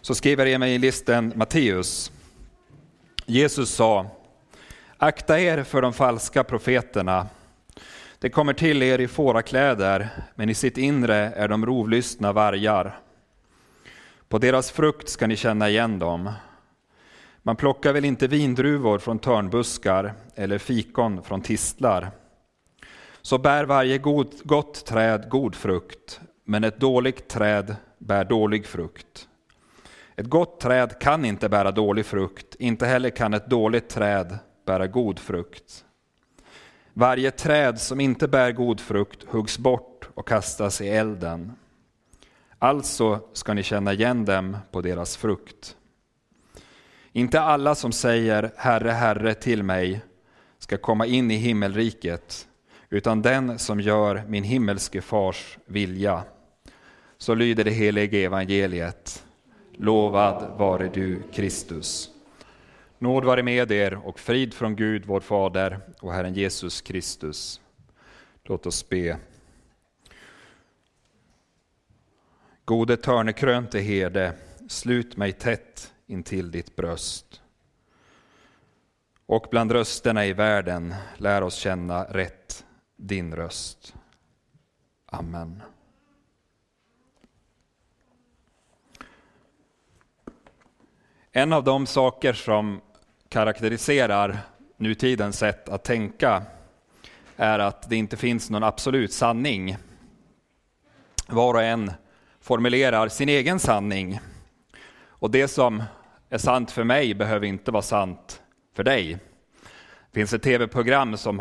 Så skriver evangelisten Matteus. Jesus sa: akta er för de falska profeterna. Det kommer till er i fårakläder, men i sitt inre är de rovlystna vargar. På deras frukt ska ni känna igen dem. Man plockar väl inte vindruvor från törnbuskar eller fikon från tistlar. Så bär varje gott träd god frukt, men ett dåligt träd bär dålig frukt. Ett gott träd kan inte bära dålig frukt, inte heller kan ett dåligt träd bära god frukt. Varje träd som inte bär god frukt huggs bort och kastas i elden. Alltså ska ni känna igen dem på deras frukt. Inte alla som säger Herre, Herre till mig ska komma in i himmelriket, utan den som gör min himmelske fars vilja. Så lyder det helige evangeliet. Lovad vare du, Kristus. Nåd vare med er och frid från Gud, vår Fader, och Herren Jesus Kristus. Låt oss be. Gode törnekrönte herde, slut mig tätt intill ditt bröst. Och bland rösterna i världen lär oss känna rätt din röst. Amen. En av de saker som karaktäriserar nutidens sätt att tänka är att det inte finns någon absolut sanning. Var och en formulerar sin egen sanning. Och det som är sant för mig behöver inte vara sant för dig. Det finns ett tv-program som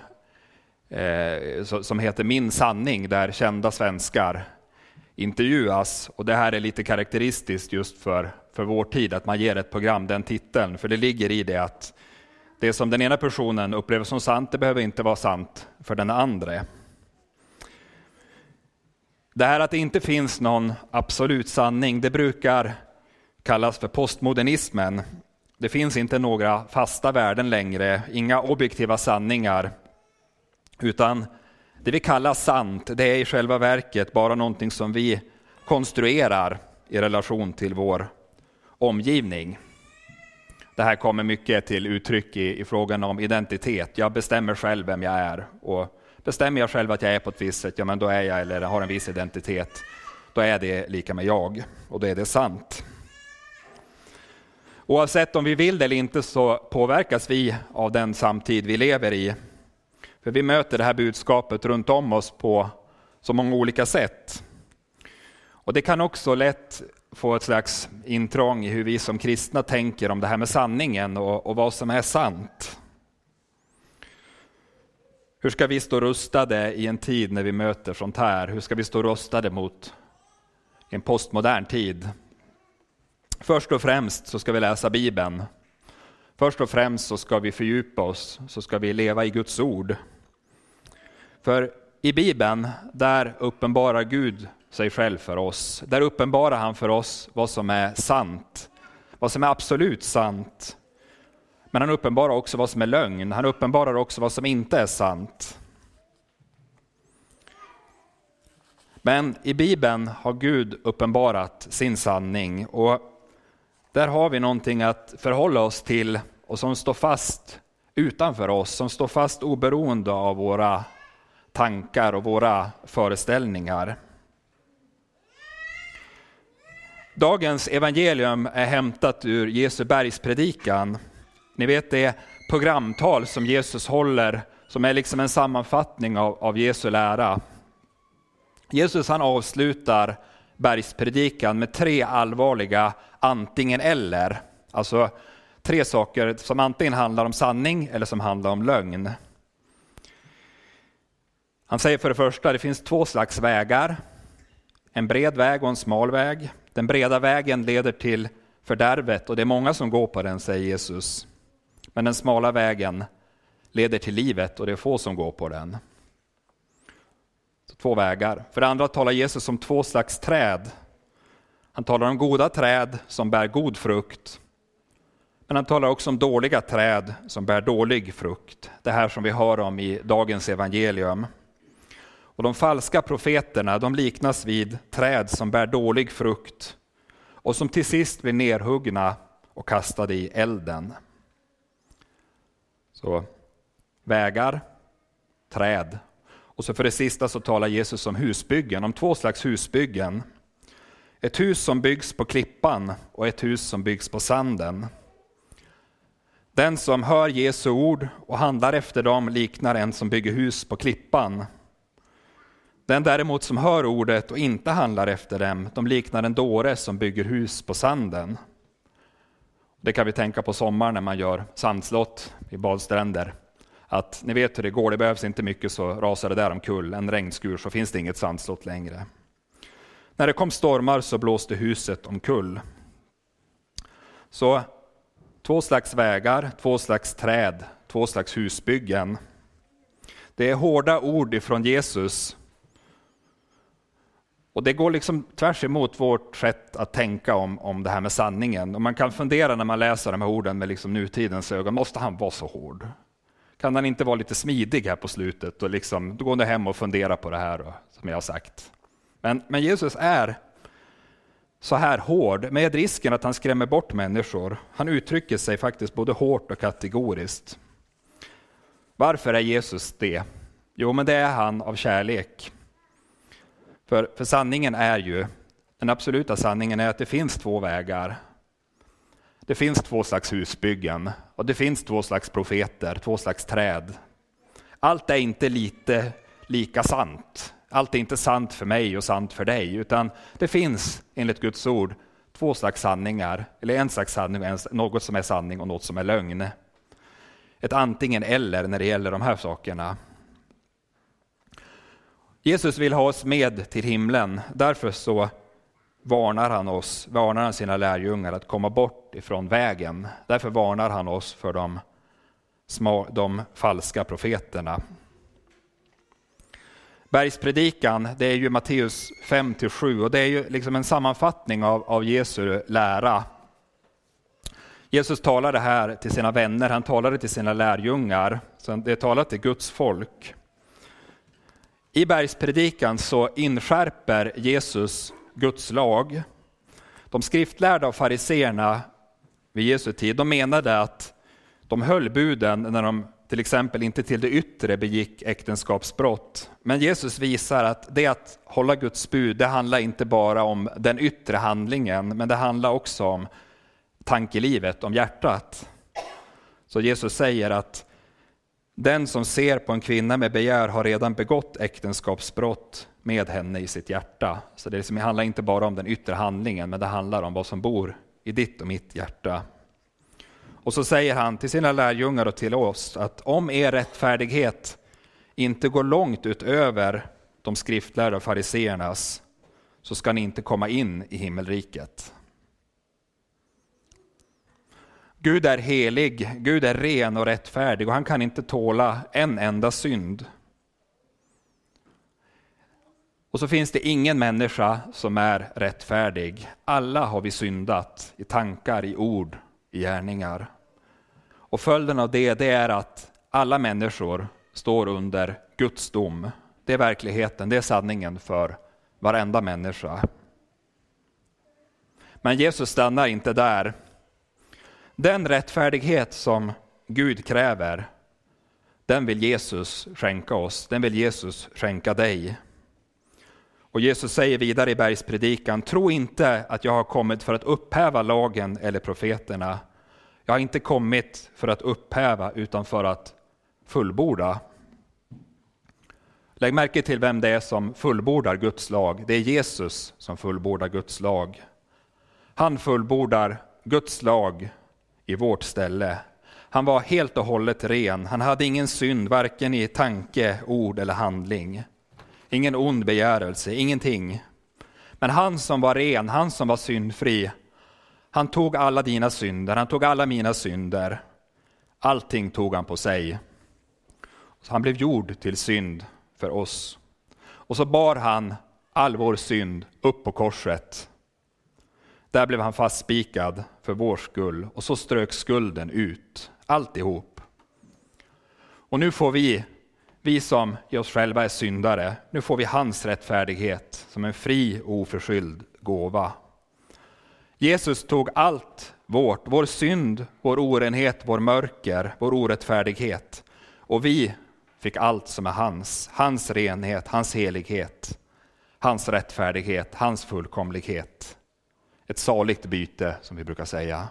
heter Min sanning, där kända svenskar intervjuas. Och det här är lite karaktäristiskt just för vår tid, att man ger ett program den titeln. För det ligger i det att det som den ena personen upplever som sant, det behöver inte vara sant för den andra. Det här att det inte finns någon absolut sanning, det brukar kallas för postmodernismen. Det finns inte några fasta värden längre, inga objektiva sanningar. Utan det vi kallar sant, det är i själva verket bara någonting som vi konstruerar i relation till vår omgivning. Det här kommer mycket till uttryck i frågan om identitet. Jag bestämmer själv vem jag är. Och bestämmer jag själv att jag är på ett visst sätt, ja men då är jag, eller har en viss identitet. Då är det lika med jag. Och då är det sant. Oavsett om vi vill det eller inte så påverkas vi av den samtid vi lever i. För vi möter det här budskapet runt om oss på så många olika sätt. Och det kan också lätt få ett slags intrång i hur vi som kristna tänker om det här med sanningen och vad som är sant. Hur ska vi stå rustade i en tid när vi möter sånt här? Hur ska vi stå rustade mot en postmodern tid? Först och främst så ska vi läsa Bibeln. Först och främst så ska vi fördjupa oss, så ska vi leva i Guds ord. För i Bibeln, där uppenbarar Gud sig själv för oss. Där uppenbarar han för oss vad som är sant, vad som är absolut sant. Men han uppenbarar också vad som är lögn. Han uppenbarar också vad som inte är sant. Men i Bibeln har Gud uppenbarat sin sanning. Och där har vi någonting att förhålla oss till och som står fast utanför oss. Som står fast oberoende av våra tankar och våra föreställningar. Dagens evangelium är hämtat ur Jesu bergspredikan. Ni vet det programtal som Jesus håller, som är liksom en sammanfattning av Jesu lära. Jesus han avslutar bergspredikan med 3 allvarliga antingen eller. Alltså 3 saker som antingen handlar om sanning eller som handlar om lögn. Han säger för det första, det finns 2 slags vägar. En bred väg och en smal väg. Den breda vägen leder till fördärvet och det är många som går på den, säger Jesus. Men den smala vägen leder till livet och det är få som går på den. Så 2 vägar. För det andra talar Jesus om 2 slags träd. Han talar om goda träd som bär god frukt. Men han talar också om dåliga träd som bär dålig frukt. Det här som vi hör om i dagens evangelium. Och de falska profeterna, de liknas vid träd som bär dålig frukt och som till sist blir nerhuggna och kastade i elden. Så vägar, träd. Och så för det sista så talar Jesus om husbyggen, om 2 slags husbyggen. Ett hus som byggs på klippan och ett hus som byggs på sanden. Den som hör Jesu ord och handlar efter dem liknar en som bygger hus på klippan. Den däremot som hör ordet och inte handlar efter dem, de liknar en dåre som bygger hus på sanden. Det kan vi tänka på sommaren när man gör sandslott i badstränder. Att ni vet hur det går, det behövs inte mycket så rasar det där omkull. En regnskur så finns det inget sandslott längre. När det kom stormar så blåste huset omkull. Så 2 slags vägar, 2 slags träd, 2 slags husbyggen. Det är hårda ord ifrån Jesus. Och det går liksom tvärs emot vårt sätt att tänka om det här med sanningen. Och man kan fundera när man läser de här orden med liksom nutidens ögon, måste han vara så hård? Kan han inte vara lite smidig här på slutet? Och liksom, då går ni hem och funderar på det här då, som jag har sagt. Men Jesus är så här hård med risken att han skrämmer bort människor. Han uttrycker sig faktiskt både hårt och kategoriskt. Varför är Jesus det? Jo, men det är han av kärlek. För sanningen är ju, den absoluta sanningen är att det finns 2 vägar. Det finns 2 slags husbyggen och det finns 2 slags profeter, 2 slags träd. Allt är inte lika sant. Allt är inte sant för mig och sant för dig, utan det finns enligt Guds ord 2 slags sanningar, eller en slags sanning, något som är sanning och något som är lögn. Ett antingen eller när det gäller de här sakerna. Jesus vill ha oss med till himlen, därför så varnar han sina lärjungar att komma bort ifrån vägen. Därför varnar han oss för de falska profeterna. Bergspredikan, det är ju Matteus 5-7 och det är ju liksom en sammanfattning av Jesu lära. Jesus talade här till sina vänner, han talade till sina lärjungar, så det talar till Guds folk. I bergspredikan så inskärper Jesus Guds lag. De skriftlärda och fariseerna vid Jesu tid, de menade att de höll buden när de till exempel inte till det yttre begick äktenskapsbrott. Men Jesus visar att det att hålla Guds bud, det handlar inte bara om den yttre handlingen, men det handlar också om tankelivet, om hjärtat. Så Jesus säger att den som ser på en kvinna med begär har redan begått äktenskapsbrott med henne i sitt hjärta. Så det handlar inte bara om den yttre handlingen, men det handlar om vad som bor i ditt och mitt hjärta. Och så säger han till sina lärjungar och till oss att om er rättfärdighet inte går långt utöver de skriftlärda fariseernas, så ska ni inte komma in i himmelriket. Gud är helig, Gud är ren och rättfärdig och han kan inte tåla en enda synd. Och så finns det ingen människa som är rättfärdig. Alla har vi syndat i tankar, i ord, i gärningar. Och följden av det är att alla människor står under Guds dom. Det är verkligheten, det är sanningen för varenda människa. Men Jesus stannar inte där. Den rättfärdighet som Gud kräver, den vill Jesus skänka oss. Den vill Jesus skänka dig. Och Jesus säger vidare i bergspredikan, tro inte att jag har kommit för att upphäva lagen eller profeterna. Jag har inte kommit för att upphäva utan för att fullborda. Lägg märke till vem det är som fullbordar Guds lag. Det är Jesus som fullbordar Guds lag. Han fullbordar Guds lag i vårt ställe. Han var helt och hållet ren. Han hade ingen synd, varken i tanke, ord eller handling. Ingen ond begärelse, ingenting. Men han som var ren, han som var syndfri, han tog alla dina synder, han tog alla mina synder. Allting tog han på sig. Så han blev gjord till synd för oss. Och så bar han all vår synd upp på korset. Där blev han fastspikad för vår skull. Och så strök skulden ut, alltihop. Och nu får vi som i oss själva är syndare, nu får vi hans rättfärdighet som en fri och oförskylld gåva. Jesus tog allt vår synd, vår orenhet, vår mörker, vår orättfärdighet. Och vi fick allt som är hans renhet, hans helighet, hans rättfärdighet, hans fullkomlighet. Ett saligt byte som vi brukar säga.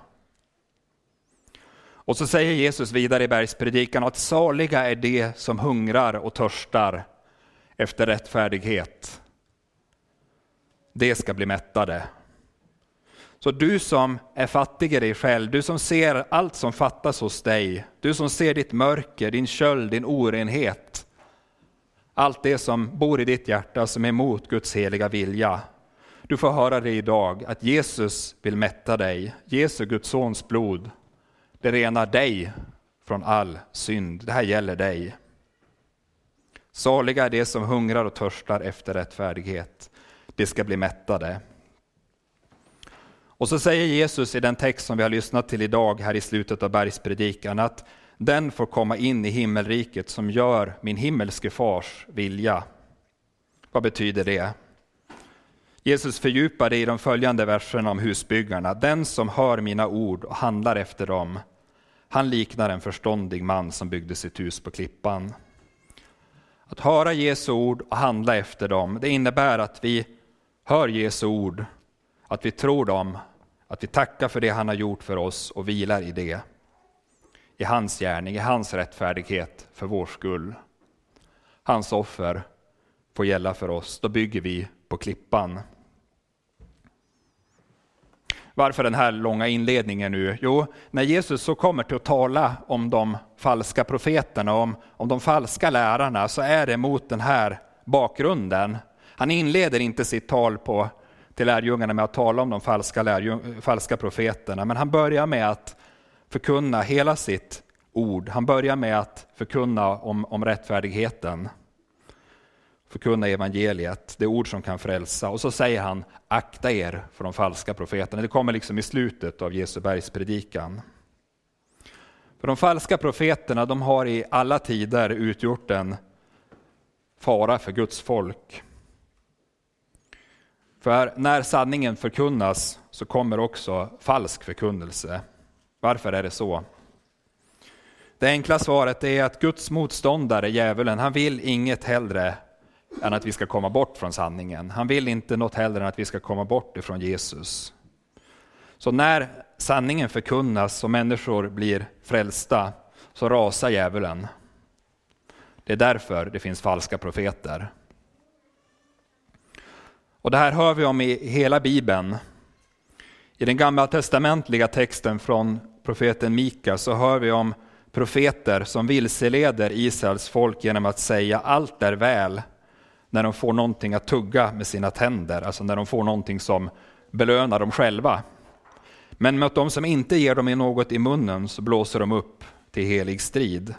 Och så säger Jesus vidare i bergspredikan att saliga är de som hungrar och törstar efter rättfärdighet. Det ska bli mättade. Så du som är fattig i dig själv, du som ser allt som fattas hos dig, du som ser ditt mörker, din köld, din orenhet, allt det som bor i ditt hjärta som är emot Guds heliga vilja. Du får höra det idag att Jesus vill mätta dig. Jesu Guds sons blod, det renar dig från all synd. Det här gäller dig. Saliga är det som hungrar och törstar efter rättfärdighet. Det ska bli mättade. Och så säger Jesus i den text som vi har lyssnat till idag här i slutet av bergspredikan att den får komma in i himmelriket som gör min himmelske fars vilja. Vad betyder det? Jesus fördjupar det i de följande verserna om husbyggarna. Den som hör mina ord och handlar efter dem, han liknar en förståndig man som byggde sitt hus på klippan. Att höra Jesu ord och handla efter dem, det innebär att vi hör Jesu ord, att vi tror dem, att vi tackar för det han har gjort för oss och vilar i det. I hans gärning, i hans rättfärdighet för vår skull. Hans offer får gälla för oss, då bygger vi på klippan. Varför den här långa inledningen nu? Jo, när Jesus så kommer till att tala om de falska profeterna, om de falska lärarna, så är det mot den här bakgrunden. Han inleder inte sitt tal till lärjungarna med att tala om de falska profeterna, men han börjar med att förkunna hela sitt ord. Han börjar med att förkunna om rättfärdigheten. Förkunna evangeliet, det ord som kan frälsa. Och så säger han, akta er för de falska profeterna. Det kommer liksom i slutet av Jesu bergspredikan. För de falska profeterna, de har i alla tider utgjort en fara för Guds folk. För när sanningen förkunnas så kommer också falsk förkunnelse. Varför är det så? Det enkla svaret är att Guds motståndare, djävulen, han vill inget hellre än att vi ska komma bort från sanningen. Han vill inte något hellre än att vi ska komma bort ifrån Jesus. Så när sanningen förkunnas och människor blir frälsta så rasar djävulen. Det är därför det finns falska profeter. Och det här hör vi om i hela Bibeln. I den gamla testamentliga texten från profeten Mika så hör vi om profeter som vilseleder Israels folk genom att säga allt är väl när de får någonting att tugga med sina tänder, alltså när de får någonting som belönar dem själva. Men mot de som inte ger dem något i munnen så blåser de upp till helig strid.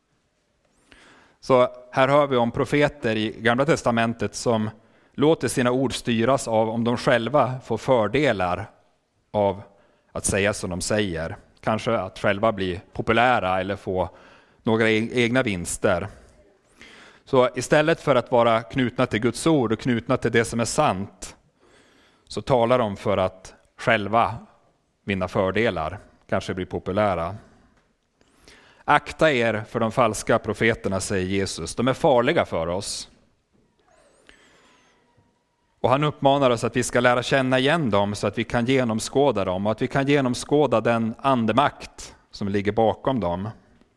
Så här hör vi om profeter i Gamla testamentet som låter sina ord styras av om de själva får fördelar av att säga som de säger. Kanske att själva bli populära eller få några egna vinster. Så istället för att vara knutna till Guds ord och knutna till det som är sant så talar de för att själva vinna fördelar, kanske bli populära. Akta er för de falska profeterna, säger Jesus. De är farliga för oss. Och han uppmanar oss att vi ska lära känna igen dem så att vi kan genomskåda dem och att vi kan genomskåda den andemakt som ligger bakom dem.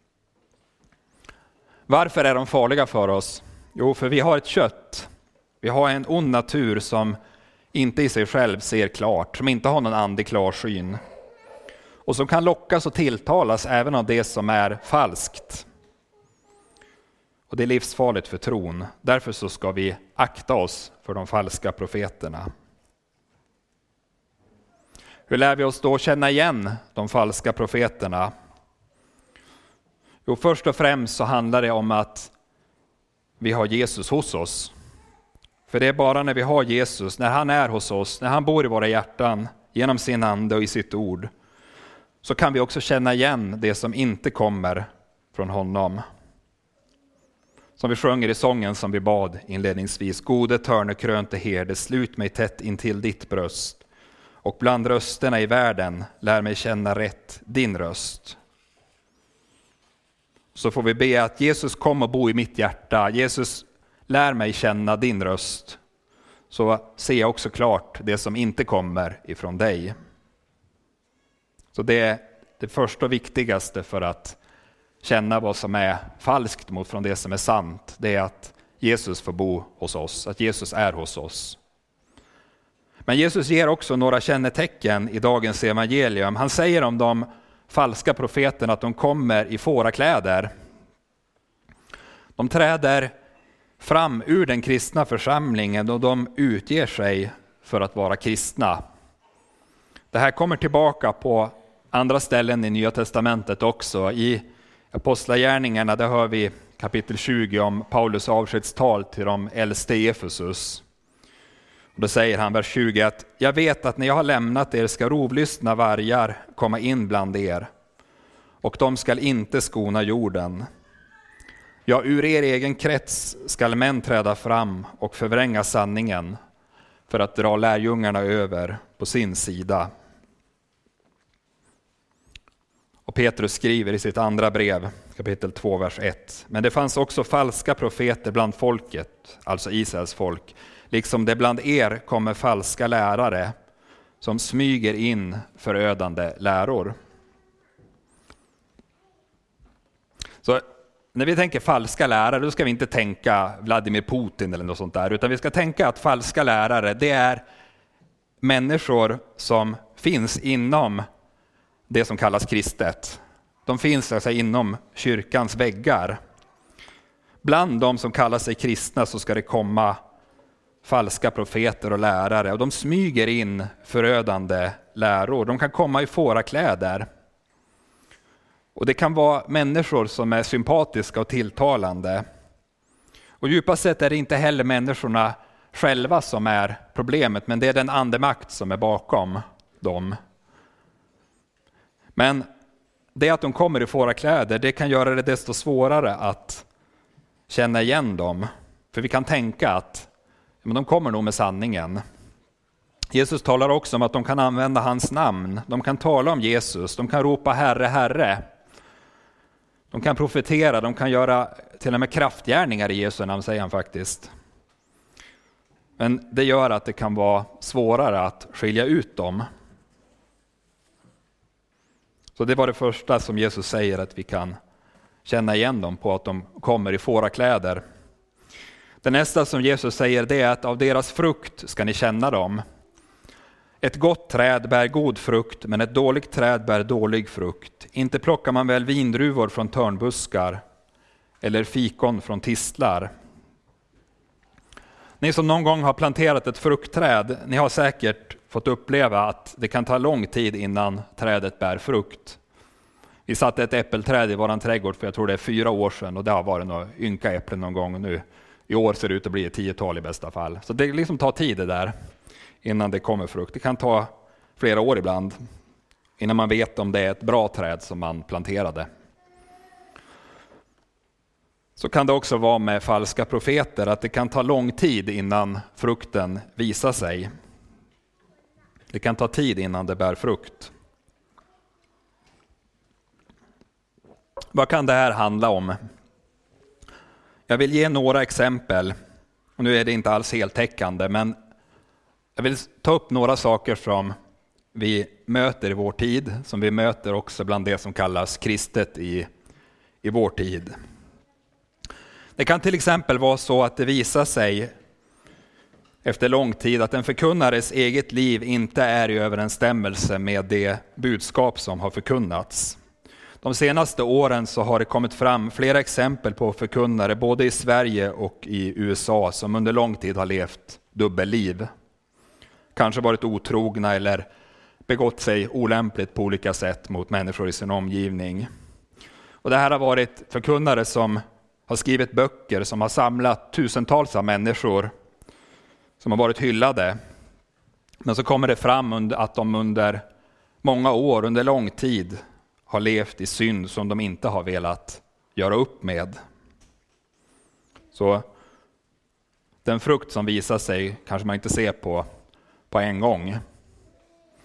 Varför är de farliga för oss? Jo, för vi har ett kött. Vi har en ond natur som inte i sig själv ser klart, som inte har någon andlig klarsyn. Och som kan lockas och tilltalas även av det som är falskt. Och det är livsfarligt för tron. Därför så ska vi akta oss för de falska profeterna. Hur lär vi oss då känna igen de falska profeterna? Jo, först och främst så handlar det om att vi har Jesus hos oss. För det är bara när vi har Jesus, när han är hos oss, när han bor i våra hjärtan genom sin ande och i sitt ord, så kan vi också känna igen det som inte kommer från honom. Som vi sjunger i sången som vi bad inledningsvis. Gode törnekrönte herde, slut mig tätt intill ditt bröst och bland rösterna i världen lär mig känna rätt din röst. Så får vi be att Jesus kom och bo i mitt hjärta. Jesus, lär mig känna din röst. Så ser jag också klart det som inte kommer ifrån dig. Så det är det första och viktigaste för att känna vad som är falskt mot från det som är sant. Det är att Jesus får bo hos oss, att Jesus är hos oss. Men Jesus ger också några kännetecken i dagens evangelium. Han säger om de falska profeterna att de kommer i fårakläder. De träder fram ur den kristna församlingen och de utger sig för att vara kristna. Det här kommer tillbaka på andra ställen i Nya testamentet också. I Apostlagärningarna där hör vi kapitel 20 om Paulus avskedstal till de äldste i Efesus. Då säger han, vers 20, att jag vet att när jag har lämnat er ska rovlystna vargar komma in bland er, och de skall inte skona jorden. Ja, ur er egen krets skall män träda fram och förvränga sanningen för att dra lärjungarna över på sin sida. Och Petrus skriver i sitt andra brev, kapitel 2, vers 1. Men det fanns också falska profeter bland folket, alltså Israels folk, liksom det bland er kommer falska lärare som smyger in förödande läror. Så när vi tänker falska lärare, då ska vi inte tänka Vladimir Putin eller något sånt där, utan vi ska tänka att falska lärare, det är människor som finns inom det som kallas kristet. De finns alltså inom kyrkans väggar. Bland de som kallar sig kristna så ska det komma falska profeter och lärare, och de smyger in förödande läror. De kan komma i fårakläder. Och det kan vara människor som är sympatiska och tilltalande. Och djupast sett är det inte heller människorna själva som är problemet, men det är den andemakt som är bakom dem. Men det att de kommer i fårakläder, det kan göra det desto svårare att känna igen dem. För vi kan tänka att de kommer nog med sanningen. Jesus talar också om att de kan använda hans namn. De kan tala om Jesus, de kan ropa Herre, Herre. De kan profetera, de kan göra till och med kraftgärningar i Jesu namn, säger han faktiskt. Men det gör att det kan vara svårare att skilja ut dem. Så det var det första som Jesus säger, att vi kan känna igen dem på, att de kommer i fårakläder. Det nästa som Jesus säger, det är att av deras frukt ska ni känna dem. Ett gott träd bär god frukt, men ett dåligt träd bär dålig frukt. Inte plockar man väl vindruvor från törnbuskar eller fikon från tistlar. Ni som någon gång har planterat ett fruktträd, ni har säkert fått uppleva att det kan ta lång tid innan trädet bär frukt. Vi satte ett äppelträd i våran trädgård för jag tror det är 4 år sedan, och det har varit några ynka äpplen någon gång nu. I år ser det ut att bli 10-tal i bästa fall. Så det liksom tar tid det där innan det kommer frukt. Det kan ta flera år ibland innan man vet om det är ett bra träd som man planterade. Så kan det också vara med falska profeter, att det kan ta lång tid innan frukten visar sig. Det kan ta tid innan det bär frukt. Vad kan det här handla om? Jag vill ge några exempel. Och nu är det inte alls heltäckande, men jag vill ta upp några saker som vi möter i vår tid, som vi möter också bland det som kallas kristet i vår tid. Det kan till exempel vara så att det visar sig efter lång tid att en förkunnares eget liv inte är i överensstämmelse med det budskap som har förkunnats. De senaste åren så har det kommit fram flera exempel på förkunnare både i Sverige och i USA som under lång tid har levt dubbelliv. Kanske varit otrogna eller begått sig olämpligt på olika sätt mot människor i sin omgivning. Och det här har varit förkunnare som har skrivit böcker som har samlat tusentals av människor som har varit hyllade. Men så kommer det fram att de under många år, under lång tid, har levt i synd som de inte har velat göra upp med. Så den frukt som visar sig kanske man inte ser på en gång.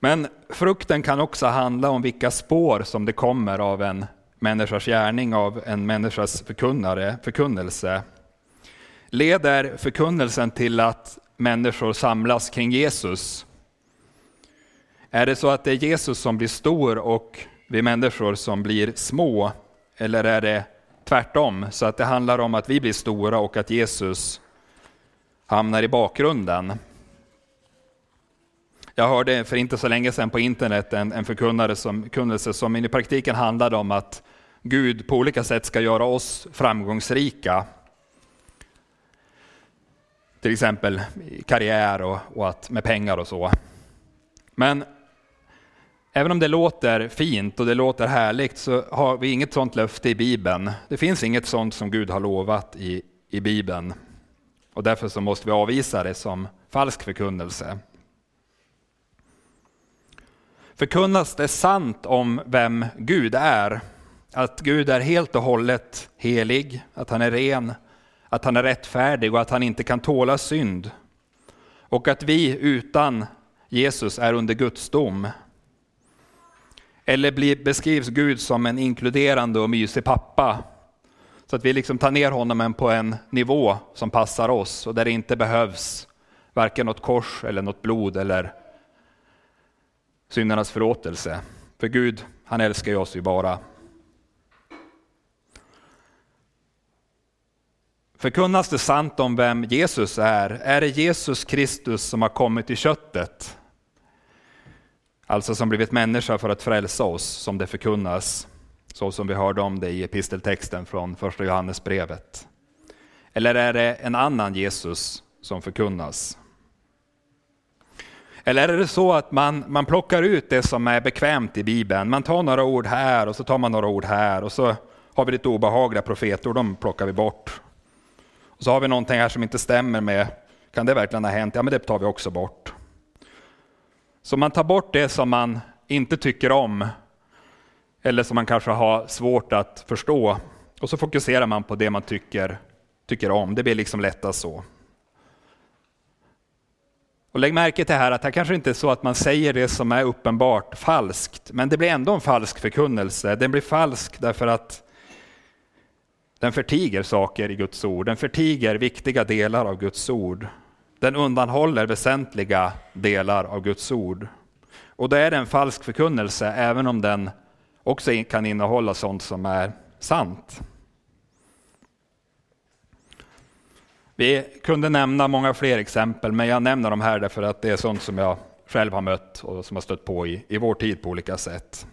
Men frukten kan också handla om vilka spår som det kommer av en människas gärning, av en människas förkunnelse. Leder förkunnelsen till att människor samlas kring Jesus? Är det så att det är Jesus som blir stor och vi människor som blir små? Eller är det tvärtom, så att det handlar om att vi blir stora och att Jesus hamnar i bakgrunden? Jag hörde för inte så länge sedan på internet en förkunnelse som i praktiken handlade om att Gud på olika sätt ska göra oss framgångsrika. Till exempel i karriär och att med pengar och så. Men även om det låter fint och det låter härligt så har vi inget sånt löfte i Bibeln. Det finns inget sånt som Gud har lovat i Bibeln. Och därför så måste vi avvisa det som falsk förkunnelse. Förkunnas det sant om vem Gud är, att Gud är helt och hållet helig, att han är ren, att han är rättfärdig och att han inte kan tåla synd, och att vi utan Jesus är under Guds dom? Eller beskrivs Gud som en inkluderande och mysig pappa, så att vi liksom tar ner honom på en nivå som passar oss och där det inte behövs varken något kors eller något blod eller syndernas förlåtelse. För Gud, han älskar ju oss ju bara. Förkunnas det sant om vem Jesus är? Är det Jesus Kristus som har kommit i köttet? Alltså som blivit människa för att frälsa oss, som det förkunnas. Så som vi hörde om det i episteltexten från första Johannesbrevet. Eller är det en annan Jesus som förkunnas? Eller är det så att man plockar ut det som är bekvämt i Bibeln? Man tar några ord här och så tar man några ord här och så har vi lite obehagliga profetord, de plockar vi bort. Och så har vi någonting här som inte stämmer med, kan det verkligen ha hänt? Ja, men det tar vi också bort. Så man tar bort det som man inte tycker om eller som man kanske har svårt att förstå, och så fokuserar man på det man tycker om. Det blir liksom lättast så. Och lägg märke till här att det kanske inte är så att man säger det som är uppenbart falskt, men det blir ändå en falsk förkunnelse. Den blir falsk därför att den förtiger saker i Guds ord. Den förtiger viktiga delar av Guds ord. Den undanhåller väsentliga delar av Guds ord. Och då är det en falsk förkunnelse, även om den också kan innehålla sånt som är sant. Vi kunde nämna många fler exempel, men jag nämner dem här därför att det är sånt som jag själv har mött och som har stött på i vår tid på olika sätt.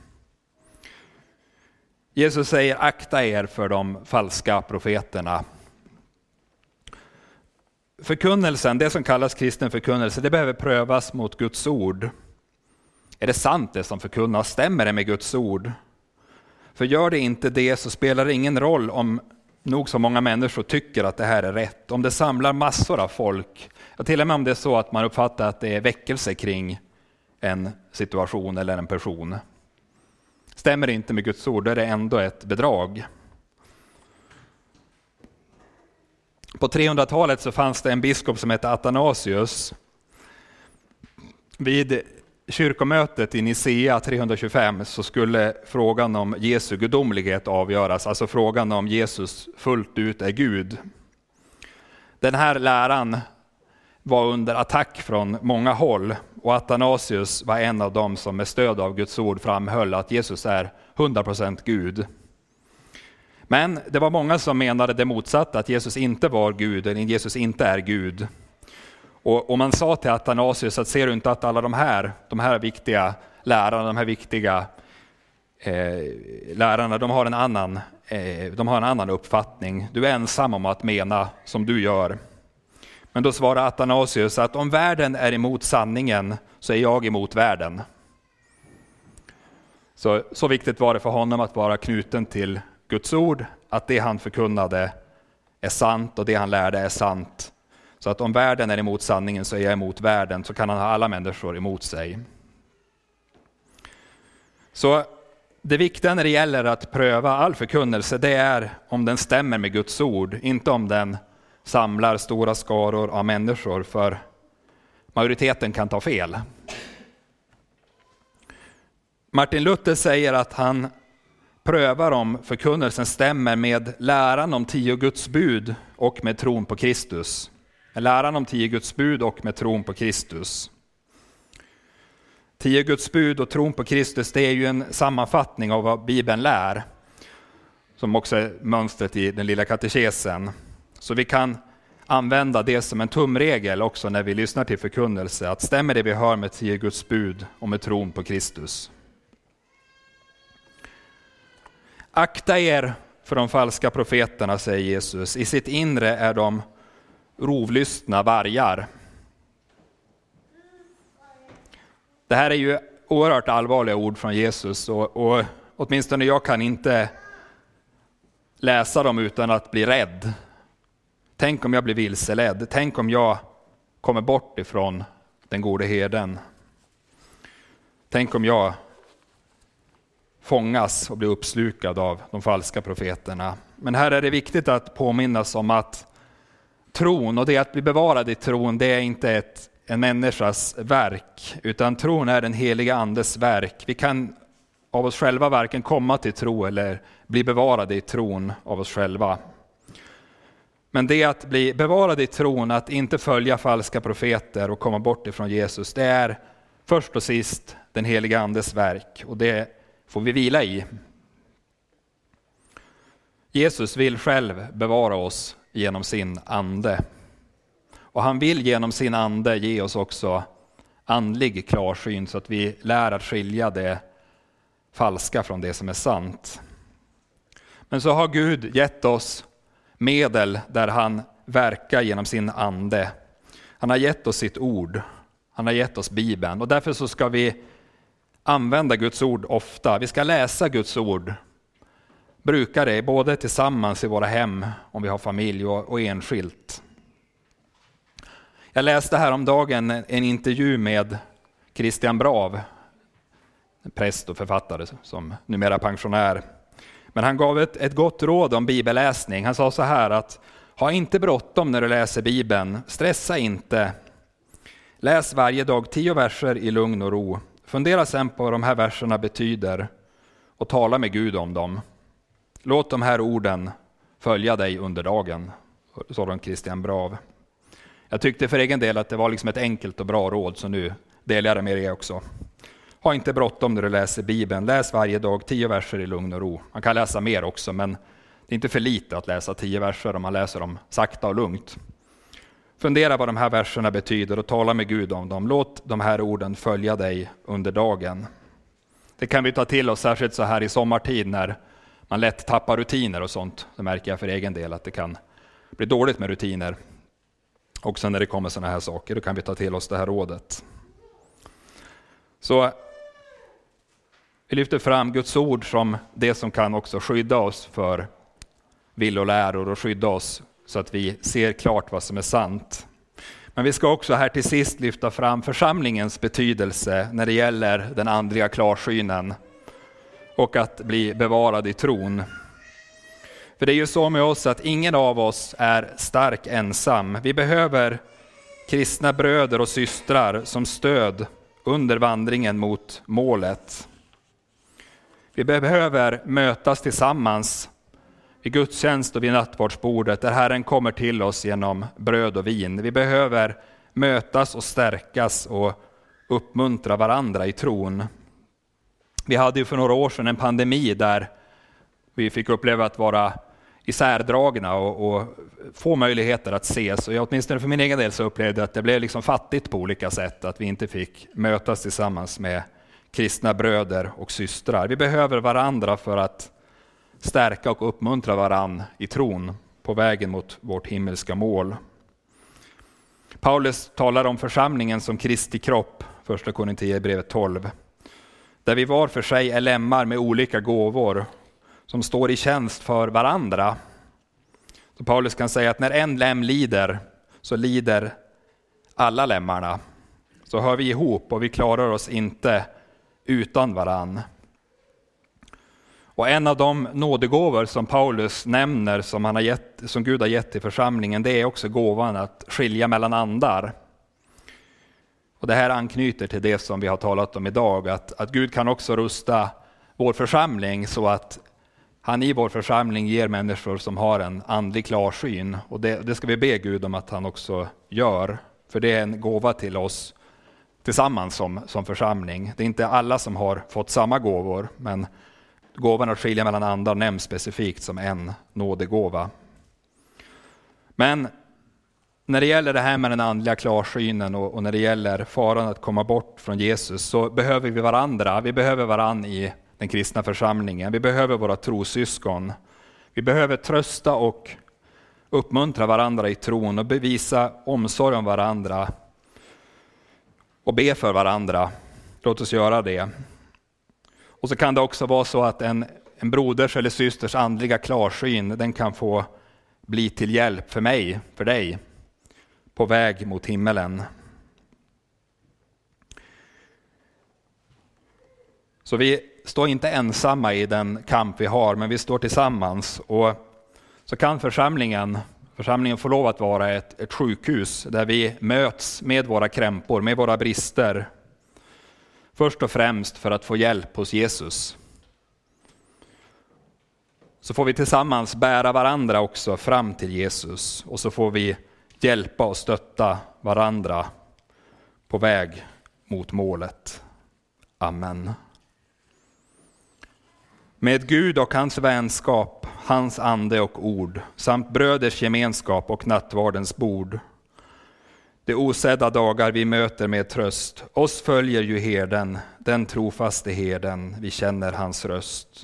Jesus säger: akta er för de falska profeterna. Förkunnelsen, det som kallas kristen förkunnelse, det behöver prövas mot Guds ord. Är det sant det som förkunnas? Stämmer det med Guds ord? För gör det inte det så spelar det ingen roll om nog så många människor tycker att det här är rätt. Om det samlar massor av folk, och till och med om det är så att man uppfattar att det är väckelse kring en situation eller en person. Stämmer det inte med Guds ord, då är det ändå ett bedrag. På 300-talet så fanns det en biskop som hette Athanasius. Vid kyrkomötet i Nicea 325 så skulle frågan om Jesu gudomlighet avgöras, alltså frågan om Jesus fullt ut är Gud. Den här läran var under attack från många håll, och Athanasius var en av dem som med stöd av Guds ord framhöll att Jesus är 100% Gud. Men det var många som menade det motsatta, att Jesus inte var Gud, eller Jesus inte är Gud. Och man sa till Athanasius att ser du inte att alla de här viktiga lärarna, de här viktiga lärarna, de har en annan uppfattning. Du är ensam om att mena som du gör. Men då svarade Athanasius att om världen är emot sanningen så är jag emot världen. Så viktigt var det för honom att vara knuten till Guds ord, att det han förkunnade är sant och det han lärde är sant. Så att om världen är emot sanningen så är jag emot världen, så kan han ha alla människor emot sig. Så det viktiga när det gäller att pröva all förkunnelse, det är om den stämmer med Guds ord, inte om den samlar stora skaror av människor, för majoriteten kan ta fel. Martin Luther säger att han prövar om förkunnelsen stämmer med läran om 10 Guds bud och med tron på Kristus. Läran om 10 Guds bud och med tron på Kristus. 10 Guds bud och tron på Kristus, det är ju en sammanfattning av vad Bibeln lär, som också är mönstret i den lilla katekesen. Så vi kan använda det som en tumregel också när vi lyssnar till förkunnelse, att stämmer det vi hör med 10 Guds bud och med tron på Kristus. Akta er för de falska profeterna, säger Jesus. I sitt inre är de rovlystna vargar. Det här är ju oerhört allvarliga ord från Jesus och åtminstone jag kan inte läsa dem utan att bli rädd. Tänk om jag blir vilseledd. Tänk om jag kommer bort ifrån den gode herden. Tänk om jag fångas och blir uppslukad av de falska profeterna. Men här är det viktigt att påminnas om att tron och det att bli bevarad i tron, det är inte en människas verk, utan tron är den heliga andes verk. Vi kan av oss själva varken komma till tro eller bli bevarade i tron av oss själva. Men det att bli bevarad i tron, att inte följa falska profeter och komma bort ifrån Jesus, det är först och sist den heliga andes verk, och det får vi vila i. Jesus vill själv bevara oss genom sin ande. Och han vill genom sin ande ge oss också andlig klarsyn så att vi lär att skilja det falska från det som är sant. Men så har Gud gett oss medel där han verkar genom sin ande. Han har gett oss sitt ord. Han har gett oss Bibeln. Och därför så ska vi använda Guds ord ofta. Vi ska läsa Guds ord. Bruka det både tillsammans i våra hem, om vi har familj, och enskilt. Jag läste häromdagen en intervju med Christian Brav, en präst och författare som numera är pensionär. Men han gav ett gott råd om bibelläsning. Han sa så här att ha inte bråttom när du läser Bibeln, stressa inte. Läs varje dag 10 verser i lugn och ro. Fundera sen på vad de här verserna betyder och tala med Gud om dem. Låt de här orden följa dig under dagen, sa Christian Brav. Jag tyckte för egen del att det var liksom ett enkelt och bra råd, så nu delar jag det med er också. Ha inte bråttom när du läser Bibeln. Läs varje dag 10 verser i lugn och ro. Man kan läsa mer också, men det är inte för lite att läsa 10 verser om man läser dem sakta och lugnt. Fundera vad de här verserna betyder och tala med Gud om dem. Låt de här orden följa dig under dagen. Det kan vi ta till oss särskilt så här i sommartid när man lätt tappar rutiner och sånt. Så märker jag för egen del att det kan bli dåligt med rutiner. Också när det kommer såna här saker, då kan vi ta till oss det här rådet. Så vi lyfter fram Guds ord som det som kan också skydda oss för villoläror och skydda oss så att vi ser klart vad som är sant. Men vi ska också här till sist lyfta fram församlingens betydelse när det gäller den andliga klarsynen och att bli bevarad i tron. För det är ju så med oss att ingen av oss är stark ensam. Vi behöver kristna bröder och systrar som stöd under vandringen mot målet. Vi behöver mötas tillsammans i gudstjänst och vid nattvardsbordet där Herren kommer till oss genom bröd och vin. Vi behöver mötas och stärkas och uppmuntra varandra i tron. Vi hade ju för några år sedan en pandemi där vi fick uppleva att vara isärdragna och få möjligheter att ses. Och jag, åtminstone för min egen del, så upplevde att det blev liksom fattigt på olika sätt att vi inte fick mötas tillsammans med kristna bröder och systrar. Vi behöver varandra för att stärka och uppmuntra varann i tron på vägen mot vårt himmelska mål. Paulus talar om församlingen som Kristi kropp, 1 Korinthierbrevet 12. Där vi var för sig är lemmar med olika gåvor som står i tjänst för varandra. Så Paulus kan säga att när en lem lider så lider alla lemmarna. Så hör vi ihop och vi klarar oss inte utan varann. Och en av de nådegåvor som Paulus nämner som Gud har gett till församlingen, det är också gåvan att skilja mellan andar. Och det här anknyter till det som vi har talat om idag, att Gud kan också rusta vår församling så att han i vår församling ger människor som har en andlig klarsyn. Och det ska vi be Gud om att han också gör, för det är en gåva till oss tillsammans som församling. Det är inte alla som har fått samma gåvor, men gåvan att skilja mellan andar nämns specifikt som en nådegåva. Men när det gäller det här med den andliga klarsynen och när det gäller faran att komma bort från Jesus, så behöver vi varandra. Vi behöver varandra i den kristna församlingen. Vi behöver våra trossyskon. Vi behöver trösta och uppmuntra varandra i tron och bevisa omsorg om varandra och be för varandra. Låt oss göra det. Och så kan det också vara så att en broders eller systers andliga klarsyn, den kan få bli till hjälp för mig, för dig, på väg mot himmelen. Så vi står inte ensamma i den kamp vi har, men vi står tillsammans. Och så kan församlingen få lov att vara ett sjukhus där vi möts med våra krämpor, med våra brister. Först och främst för att få hjälp hos Jesus. Så får vi tillsammans bära varandra också fram till Jesus. Och så får vi hjälpa och stötta varandra på väg mot målet. Amen. Med Gud och hans vänskap, hans ande och ord, samt bröders gemenskap och nattvardens bord. De osedda dagar vi möter med tröst, oss följer ju herden, den trofaste herden, vi känner hans röst.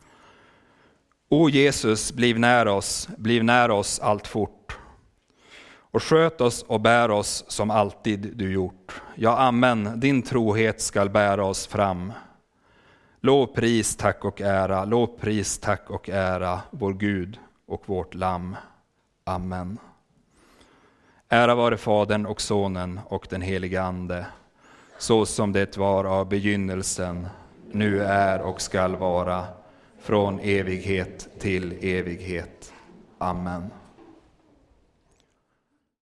O Jesus, bliv nära oss allt fort, och sköt oss och bär oss som alltid du gjort. Ja, amen, din trohet skall bära oss fram. Lovpris, tack och ära, vår Gud och vårt lamm. Amen. Ära vare Fadern och Sonen och den helige Ande, så som det var av begynnelsen, nu är och skall vara, från evighet till evighet. Amen.